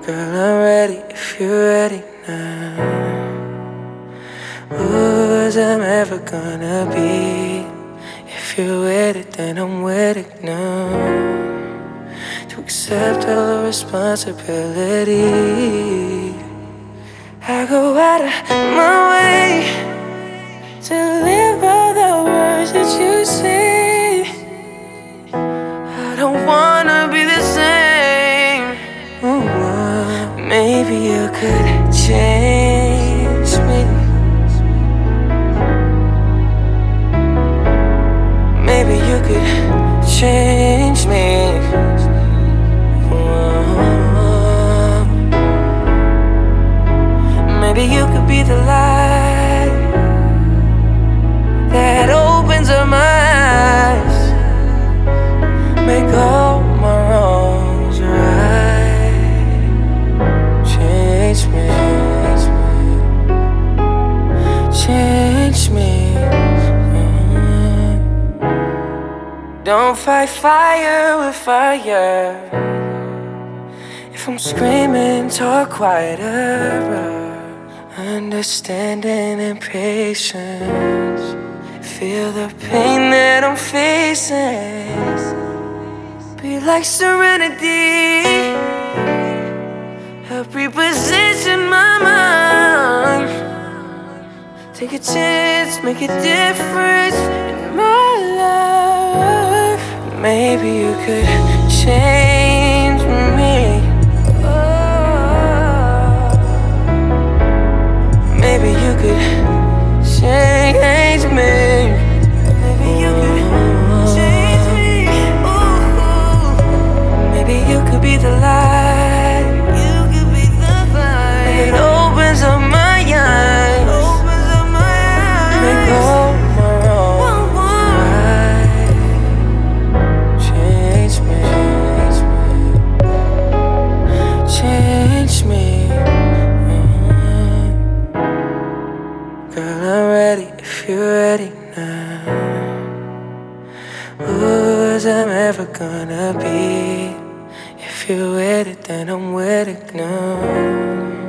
Girl, I'm ready if you're ready now. Who's I'm ever gonna be? If you're with it, then I'm with it now. To accept all the responsibility, I go out of my way to live by the words that you say. I don't wanna be the same. Maybe you could change me. Maybe you could change me. Maybe you could be the light that opens up my eyes, make all my wrongs right. Change me, change me. Don't fight fire with fire. If I'm screaming, talk quieter. Understanding and patience, feel the pain that I'm facing. Be like serenity, help reposition my mind. Take a chance, make a difference in my life. Maybe you could change me. Maybe you could change me. Maybe you could change me. Ooh. Maybe you could be the light. You could be the light. It opens up my eyes. Opens up my eyes. Make all my wrongs right. Change me. Change me. Girl, I'm ready if you're ready now. Who's I'm ever gonna be? If you're with it, then I'm with it now.